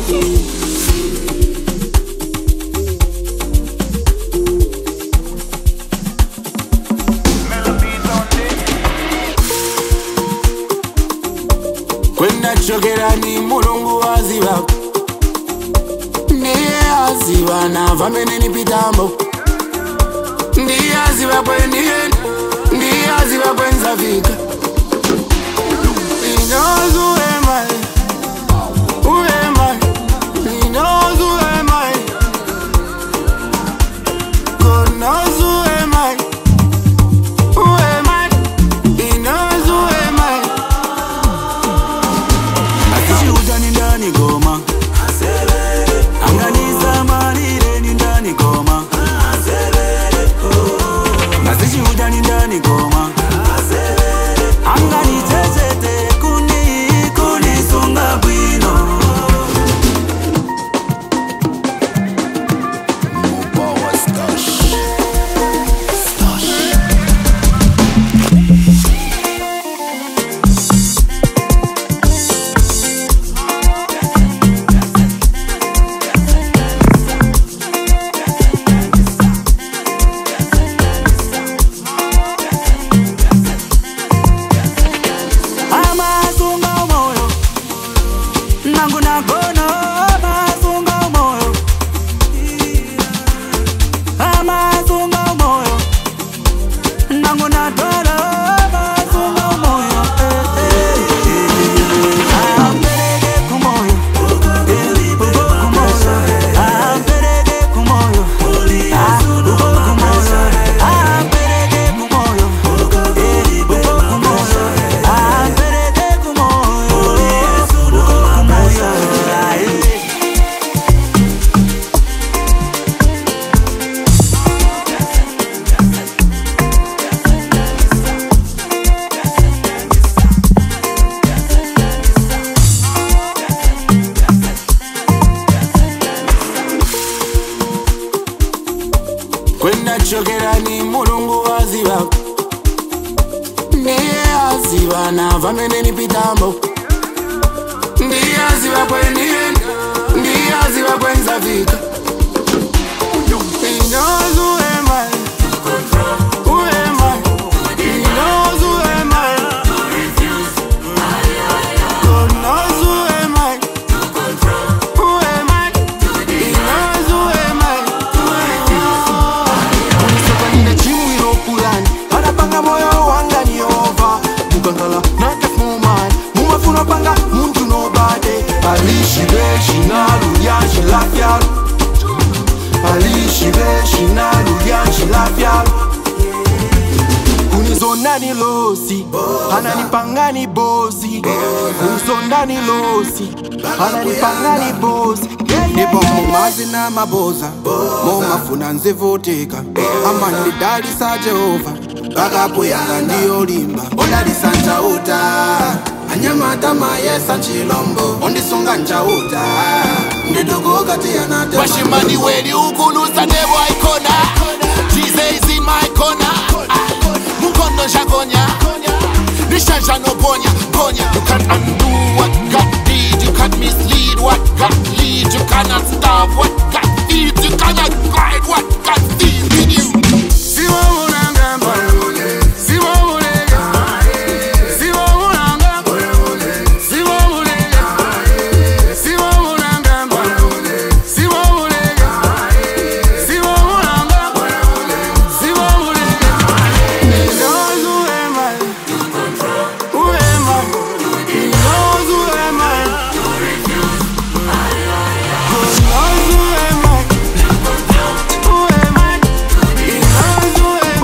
Kwenda chokera ni mulungu waziva, ndiye aziva na vamene ni pitambo, ndiye aziva kwendienda, ndiye aziva kwenzafika. He knows who am I, who am I, he knows who am I, God knows who am I, who am I, he knows who am I. Asishuja ni ndani goma, anganiza marire ni ndani goma, asishuja ni ndani goma, angani chechete kuni sunga bwino. Mubawa stash. Kwenda chokera ni mulungu waziva, ndiye aziva na vamene ni pitambo, ndiye aziva kwendienda, ndiye aziva kwenzafika. He knows who am I, who am I, he knows who am I, God knows who am I, who am I, he knows who am I. Unisokanine chiwiro kulani, anapanga moyo wanga ni over, mukangala nake fumani, mumafuna panga muntu nobody. Alishibe shinaluya shilafyalo, alishibe shinaluya shilafyalo. Kunizonda ni losi, ananipanga ni bosi, kunizonda ni losi, ananipanga ni bosi. Nipo mumazi na maboza, mumafuna nzivoteka, amani dalisa Jehova, bagapo yanga ndiyo limba, odalisa njauta, anyamata mayesa nchilombo, ondisunga njauta, ndidugu kati ya nate. Washimani wedi ukulusa nebo aikona, Jesus is in my corner, Mukondo shakonya, Nishanja no ponya, ponya. You can't undo what God did, you can't mislead what God lead, you cannot stop what